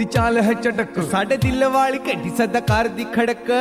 चाल है चटक साडे दिल वाली घंटी सदा कार दी खड़क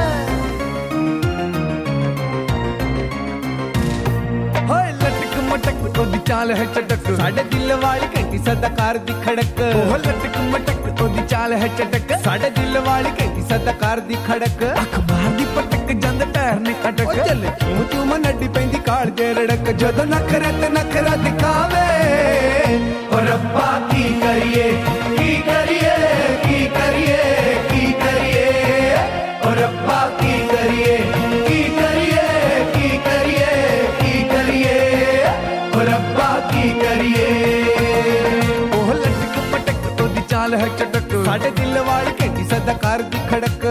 होए लटक मटक ओदी चाल है चटक साडे दिल वाली घंटी सदा कार दी खड़क ओ लटक मटक ओदी चाल है चटक साडे दिल वाली घंटी सदा कार दी खड़क अखबार दी पटक जंद पैर ने अटक चल क्यों तू मन अड्डी पैंदी काल जे रड़क जदों नखरे ते नखरा दिखावे ओ रब्बा की करिए की करिए की करिए की करिए ओ रब्बा की करिए की करिए की करिए की करिए ओ रब्बा की करिए ओह लटक पटक ओदी चाल है चटक साडे दिल वाली घंटी सदा कार दी खड़क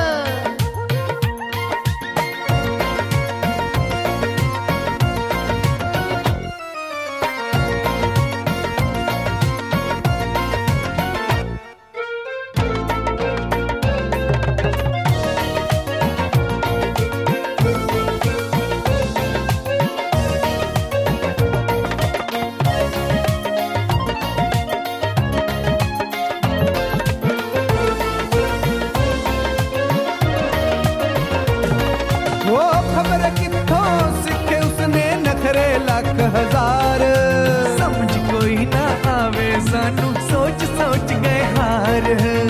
लाख हजार समझ कोई ना आवे सानू सोच सोच गए हार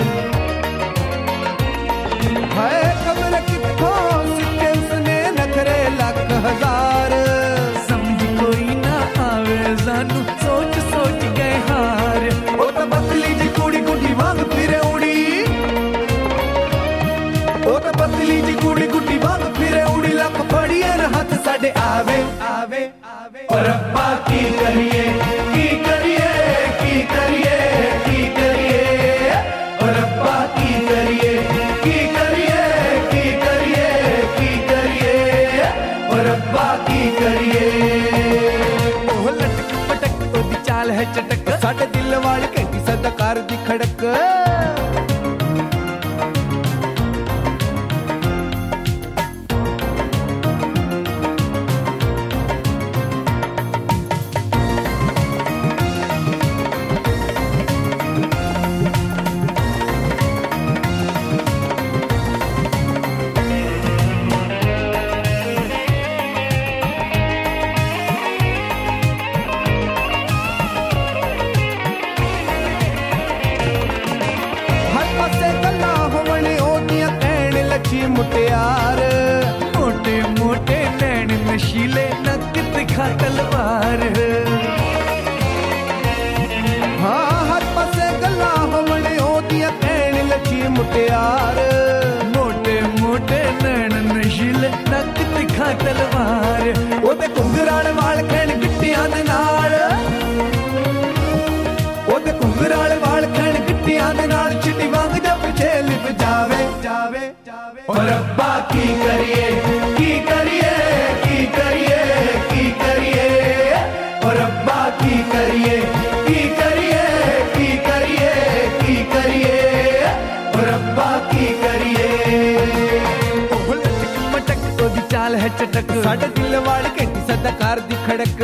हाय खबर किथों सिक्के उसने नखरे लाख हजार समझ कोई ना आवे सानू सोच सोच गए हार ओ तो पतली जी कुड़ी गुड्डी वांग फिरे उड़ी ओ तो पतली जी कुड़ी गुड्डी वांग फिरे उड़ी लख फड़िए न हाथ साडे आवे आवे और रब्बा की करिए की करिए की करिए की करिए और रब्बा की करिए की करिए की करिए की करिए और रब्बा की करिए ओह लटक पटक ओदी चाल है चटक साडे दिल वाली घंटी सदा कार दी खड़क मुटियार मोटे मोटे नैन नशीले नक दिखा तलवार हाँ हर पासे गल्ला होवणे ओदियां कहण लची मुटियार मोटे मोटे नैन नशीले नक दिखा तलवार ओदे घुंघराल वाल कहण गिट्टियां दे नाल ओदे घुंघराल वाल कहण गिट्टियां दे नाल चिट्टी वांग जब पिछे लिप जावे जावे और रब्बा की करिए की करिए की करिए की करिए और रब्बा की करिए की करिए की करिए की करिए और रब्बा की करिए ओह लटक मटक ओदी चाल है चटक साडे दिल वाली घंटी सदा कार दी खड़क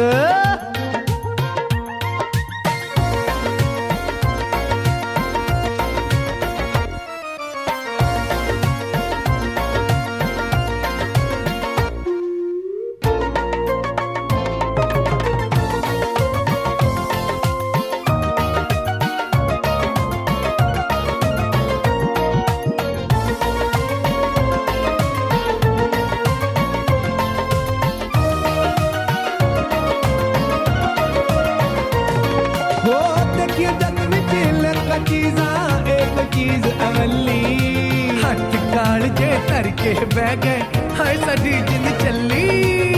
चीज अवली हथ काल जे तर के बह गए हाय साडी जिंद चली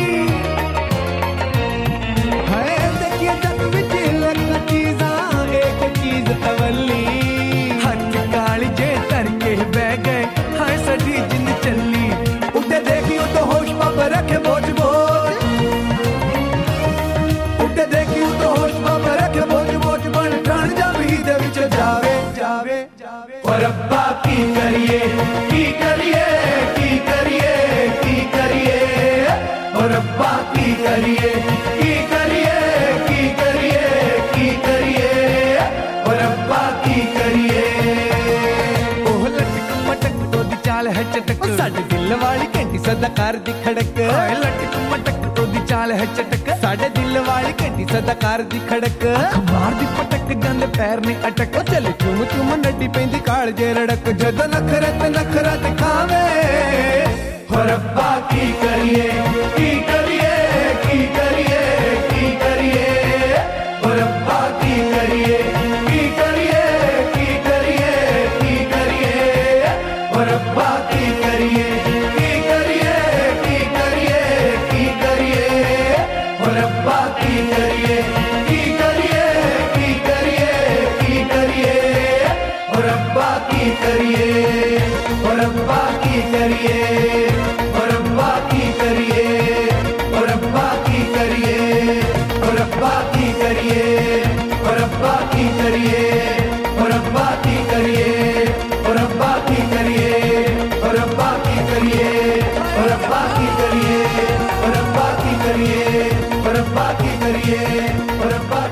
हाय देखिए जग विच लख चीज़ा एक चीज अवली हथ काल जे तर के बह गए हाय साडी जिंद चली उठे देखियो तो होश पाप रखे बोझ बोझ उठे देखियो तो होश पाप रखे बोझ बोझ बन ठण जमी दे विच जावे जावे और रब्बा की करिए की करिए की करिए की करिए और रब्बा की करिए की करिए की करिए की करिए और रब्बा की करिए चाल है चटक साडे दिल वाली घंटी सदा कर दी खड़क लटक मटक ओदी चाल है चटक साडे दिल वाली घंटी सदा कर दी खड़क मार दी पटक जांदे पैर ने अटक चल चुम चुम नड्डी पैंदी काल जे रड़क जद नखरा ते नखरा दिखावे हो रब्बा की करिए की करिए की करिए की करिए हो रब्बा की करिए की करिए की करिए की करिए हो रब्बा की करिए की करिए की करिए की करिए हो रब्बा की करिए की करिए की करिए की करिए हो रब्बा की करिए हो रब्बा की करिए हो रब्बा की करिए हो रब्बा की करिए हो रब्बा की करिए हो रब्बा की करिए हो रब्बा की करिए हो रब्बा की करिए हो रब्बा की करिए हो रब्बा की करिए हो रब्बा की करिए हो रब्बा की करिए हो रब्बा